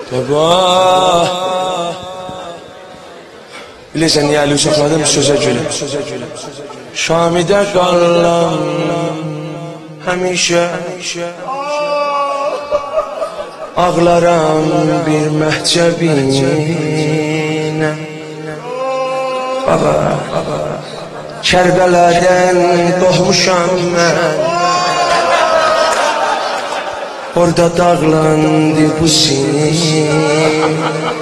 Baba bilirsən niyə əli uşaqladım sözə gülüm. Şamidə qallam həmişə ağlaram bir məhcəbinə. Baba Kərbəladən doğmuşam mən, orada dağlandı bu sin.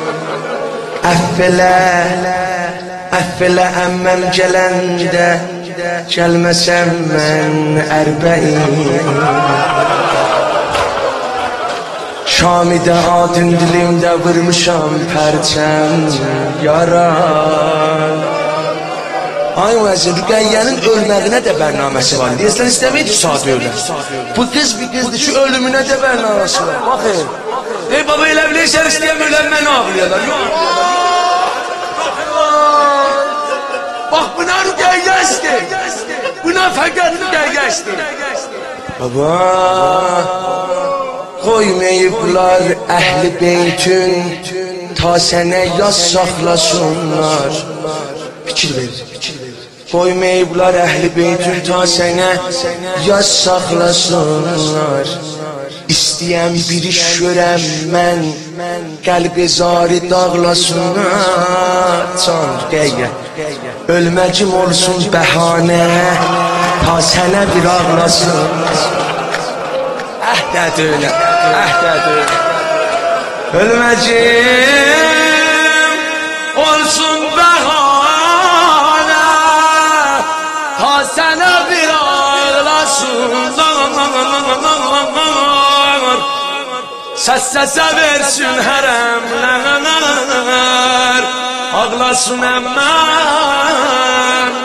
Əffələ əmməm gələndə, gəlməsəm mən ərbəin. Şamidə adın dilimdə vurmuşam pərçəm yaran. Ay vəzir, Rüqəyyənin ölməyinə də bərnaməsi var. Deyəsən istəməydi saat ölür. Bu qız bir qızdır ki, ölümünə də bərnaməsi var. Baxın. Ey baba, elə bilirsən istəyəm ölənməni ağlayarlar. Bax, buna Rüqəyyə istəyir. Buna fəqət Rüqəyyə istəyir. Baba, qoymayıblar əhl-i beytün, ta sənə yaz saxlasınlar. Fikir verir. Qoymayıblar əhl-i beytün, ta sənə yaz saxlasınlar. İstəyəm bir iş görəm mən, qəlbi zari dağlasınlar. Can Rüqəyyə, ölməcim olsun bəhanə, ta sənə bir ağlasın. Əhdət öyle, əhdət öyle. Ölməcim olsun bəhanə, ta sənə bir ağlasın. Səs-səsə versin hərəmlər, ağlasın əmməm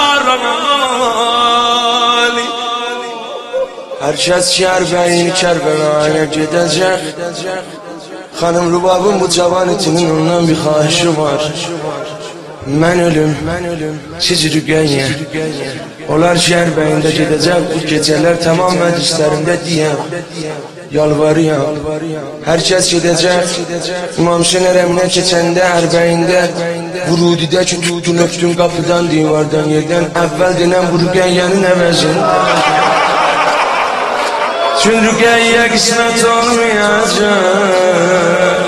yarali. Hər kəs Kərbəyin Kərbəlaya gedəcək. Xanım Rubabın bu cavan itinin ondan bir xahişi var. Mən ölüm, siz Rüqəyyə. Onlar Kərbəyində gedəcək. Bu gecələr tamam məclislərində deyəm, yalvarıyam. Hər kəs gedəcək. İmam Hüseyin hərəminə keçəndə Ərbəyində, Vurudidə ki tutdun öpdün qapıdan, divardan, yerdən, əvvəl denən bu Rüqəyyənin əvəzini. Çün Rüqəyyə qismət olmayacaq.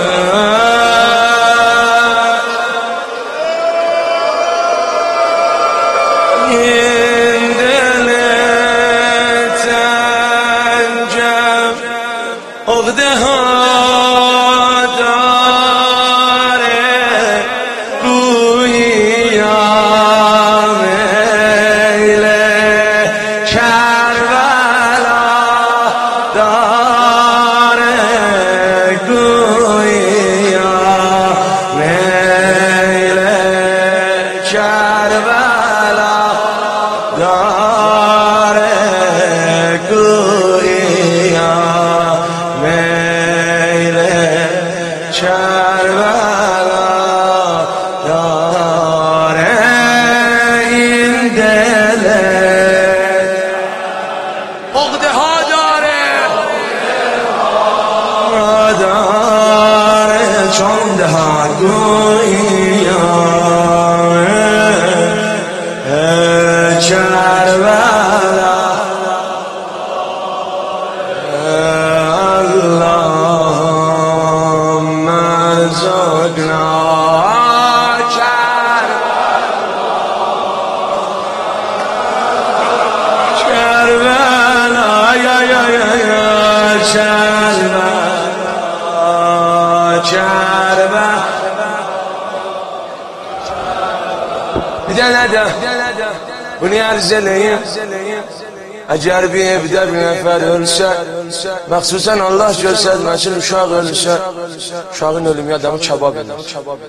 Bunu arz eləyim. Əgər bir evdə bir nəfər ölsə, məxsusən Allah göstərməsin uşaq ölsə, uşağın ölümü adamı kebab edir.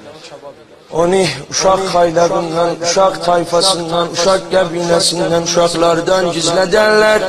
Onu uşaq xaylağından, uşaq tayfasından, uşaq qəbiləsindən, uşaqlardan gizlədərlər.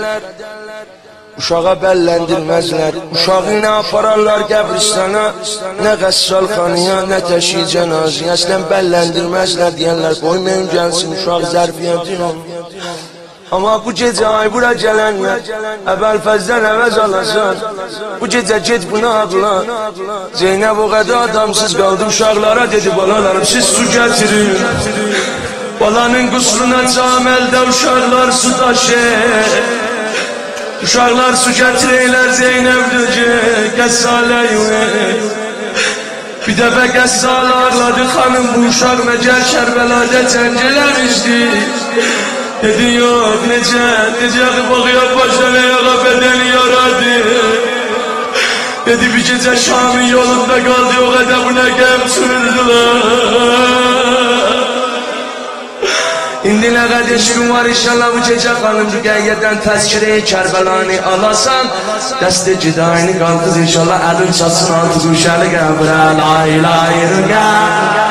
Uşağa bəlləndirməzlər. Uşağı nə apararlar qəbristana, nə qəssalxanaya, nə təşyi cənazəyə. Əslən bəlləndirməzlər, deyərlər qoymayın gəlsin uşaq zərfiyyəti. Ama bu gece ay bura gelenler Əbəlfəzdən əvəz alasan. Bu gece get bunu ağla. Zeynep o kadar adamsız kaldı, uşaqlara dedi balalarım siz su getirin. Balanın qusuruna camelde uşaqlar su taşır. Uşaqlar su getireyler Zeynep döcü Qəssaleyi. Bir dəfə Qəssal ağladı xanım bu uşaq məcəl Kərbəlada cəngələmişdi. Dedi yok necə bakıyor başına yağa bedeni yaradı. Dedi bir gece Şam'ın yolunda kaldı o kadar buna gəm sürürdüler. İndi nə qədər işim var inşallah bu gece xanım Rüqəyyədən təzkirəyi Kərbəlanı alasan dəstə cidayını qalqız inşallah əlin çatsın altı quşalı qəbrə la ilahe Rüqəyyət.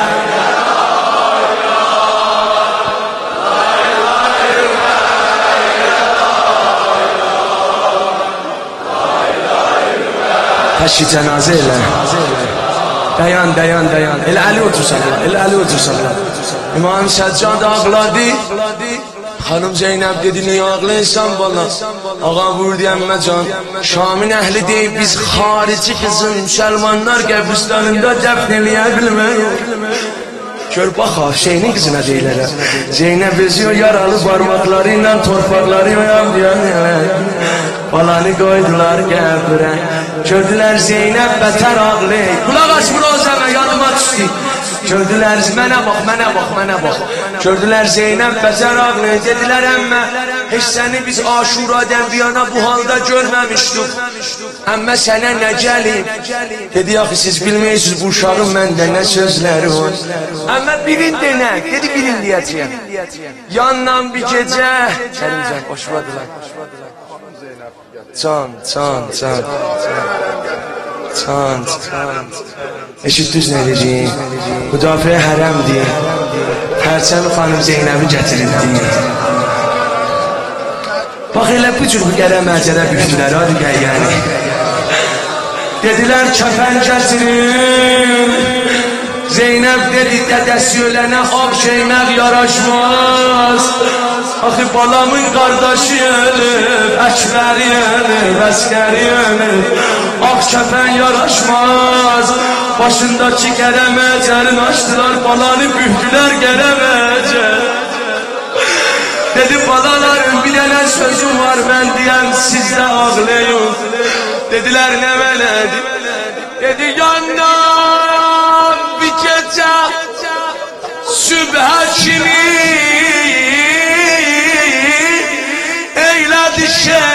Təşki cənazə elə. Dayan. Elə əli otursanlar. İmam Səccad ağladı. Hanım Zeynep dedi niye ağlayırsan bana? Ağa vurdu əmməcan. Şam'ın əhli deyib biz xarici kızın Müslümanlar qəbristanında dəfn eləyə bilməyik. Gör bax Şeyh'in kızına deyirlər. Zeynep eziyor yaralı parmaklarıyla torpaqları oyan. Balanı koydular qəbrə. Gördülər Zeynep bətər ağlayır. Kulaq aç mürozəmə yadıma düşdü. Gördülər mənə bax. Gördülər Zeynep bətər ağlayır. Dedilər əmmə heç səni biz Aşuradan bir yana bu halda görməmişdik. Əmmə sənə nə gəlim? Dedi axı siz bilməyirsiniz bu uşağın məndə nə sözləri var. Əmmə birin denə. Dedi birin deyəcəyəm. Yandan bir gecə. Kərimcan başladılar. Can. Eşitdiniz nə deyəcəyim? Müdafiə hərəmdir. Pərçəmi xanım Zeynəbi gətirildi. Bax elə bu cür bu qərə məcərə büktülər hadi qəyyəni. Dedilər kəfən gətirin. Zeynep dedi dədəsi ölənə ağ şeymək yaraşmaz. Axı balamın qardaşı ölüb, Əkbəri ölüb, Əskəri ölüb. Ağ kəfən yaraşmaz. Başındakı qərə məcərin açdılar, balanı büktülər qərə məcər. Dedi balalarım bir dənə sözüm var mən deyəm siz də ağlayın. Dediler ne meledim? Dedi yandan bir gece sübhə kimi eyledi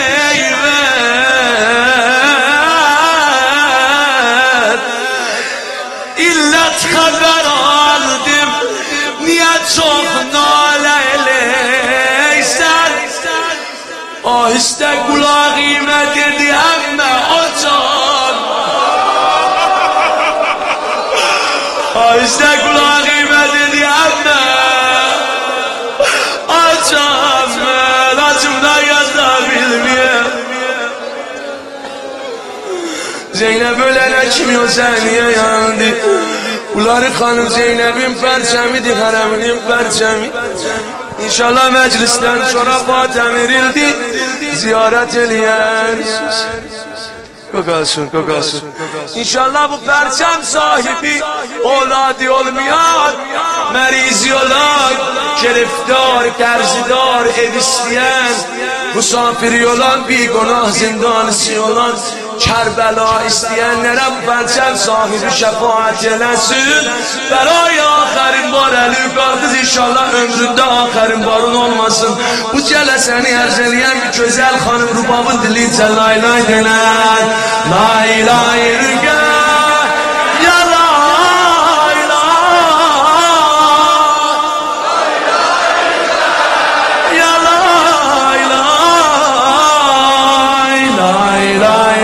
şeyvət. İllət xəbər aldım niyə çox nalə eləysən. Ahistə qulağıma dedi əmmə açam. Ahistə qulağıma dedi əmmə açam. Mən acımdan yaza bilməyəm. Zeynep ölənə kimi o səniyə yandı. Bunları xanım Zeynep'in pərçəmidir, hərəminin pərçəmi. İnşallah meclisten sonra Fatih verildi. Ziyaret eləyər. Kokasın. İnşallah bu perçem sahibi oladı olmayan merizi olan, geriftar, terzidar, ev isteyen, musafiri olan, bir günah zindanisi olan, Kerbela isteyenlere bu perçem sahibi şefaat eləsin. Beraya ahirin var eli qalqız inşallah ömründe ahirin barın olmasın. Bu cələsini ərz eləyən bir gözəl xanım Rubabın dilincə la ilahe denən. La ilahe illallah ya la ilahe ya la ilahe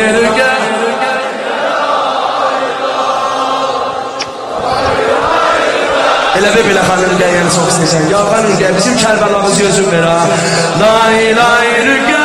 elə belə xanım gələni çox istəyirsən. Ya xanım gəl bizim Kərbəlamız gözün ver ha. La ilahe illallah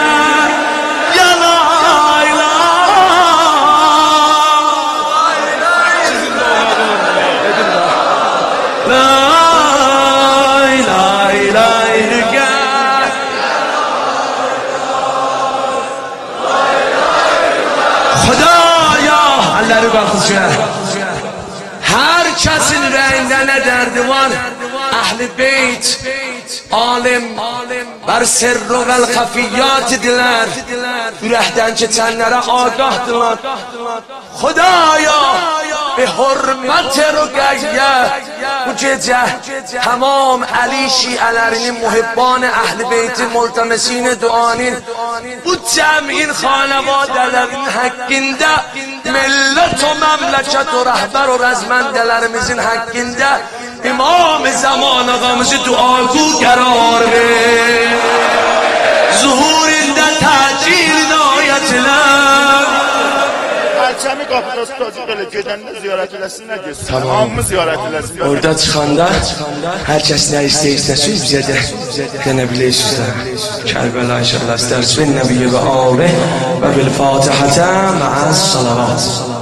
Her kesin rəyində nə dərdi var? Əhl-i beyt alim bər sirru vəl xəfiyyat idilər, ürəkdən keçənlərə agahdılar. Xudaya به حرمت رقیه bu gece tamam Ali şialerinin muhibban ehl-i beyti multemesin duanın bu cem'in hanevadelerin hakkında millet و memleket و rehber و رزمندelerimizin hakkında İmam zaman ağamızı duagü karar ver zuhurinde tacil inayetler. Perçemi kapıda tutacaq elə gedəndə ziyarət eləsinlər getsin. Hamımı ziyarət eləsinlər. Orada çıxanda hər kəs nə istəyirsiniz bizə də denə bilirsiniz. Kərbəla inşallah istərsiniz Nəbiyyə və ali və bil Fatihə mə'as salavat.